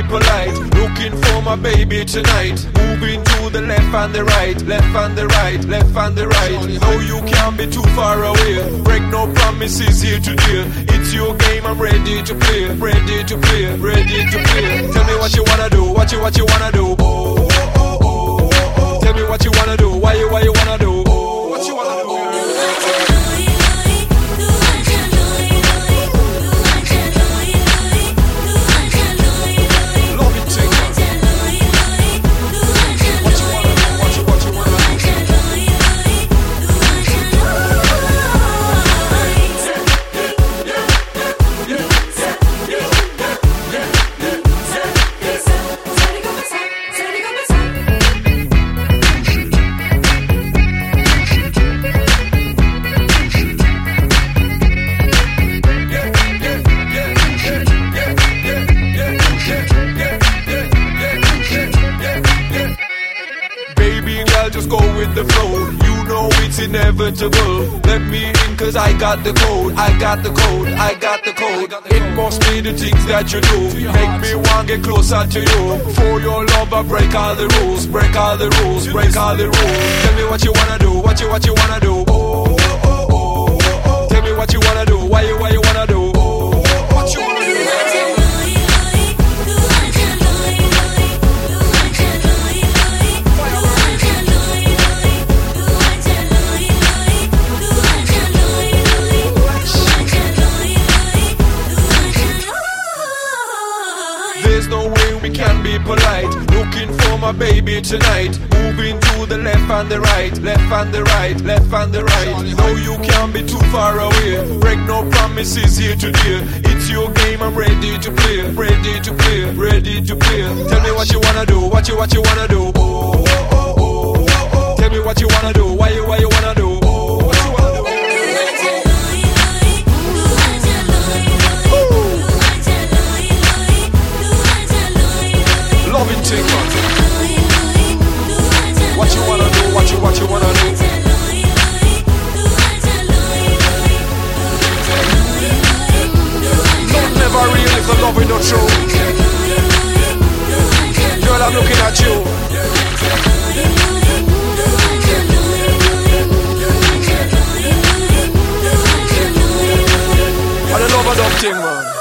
polite. Looking for my baby tonight. Moving to the left and the right, left and the right, left and the right. No, you can't be too far away. Break no promises here today. It's your game, I'm ready to play, ready to play, ready to play. Tell me what you wanna do, what you wanna do. Oh, oh, oh, oh, oh. Tell me what you wanna do, why you wanna do. Oh, what you wanna do. Just go with the flow, you know it's inevitable. Let me in cause I got the code, I got the code, I got the code. It must be the things that you do, make me want get closer to you. For your love I break all the rules, break all the rules, break all the rules. Tell me what you wanna do, what you wanna do. Oh, oh, oh, oh, oh. Tell me what you wanna do, why you wanna do. Oh, what you wanna do. There's no way we can be polite. Looking for my baby tonight. Moving to the left and the right, left and the right, left and the right. No, you can't be too far away. Break no promises here today. It's your game, I'm ready to play, ready to play, ready to play. Tell me what you wanna do, what you wanna do. Oh, oh, oh, oh, oh. Tell me what you wanna do, why you wanna do. Oh, what you wanna do. Loving Tinker. What you wanna do, what you wanna do. Love never real if the love is not true. Girl, I'm looking at you. I love a dumb thing, man.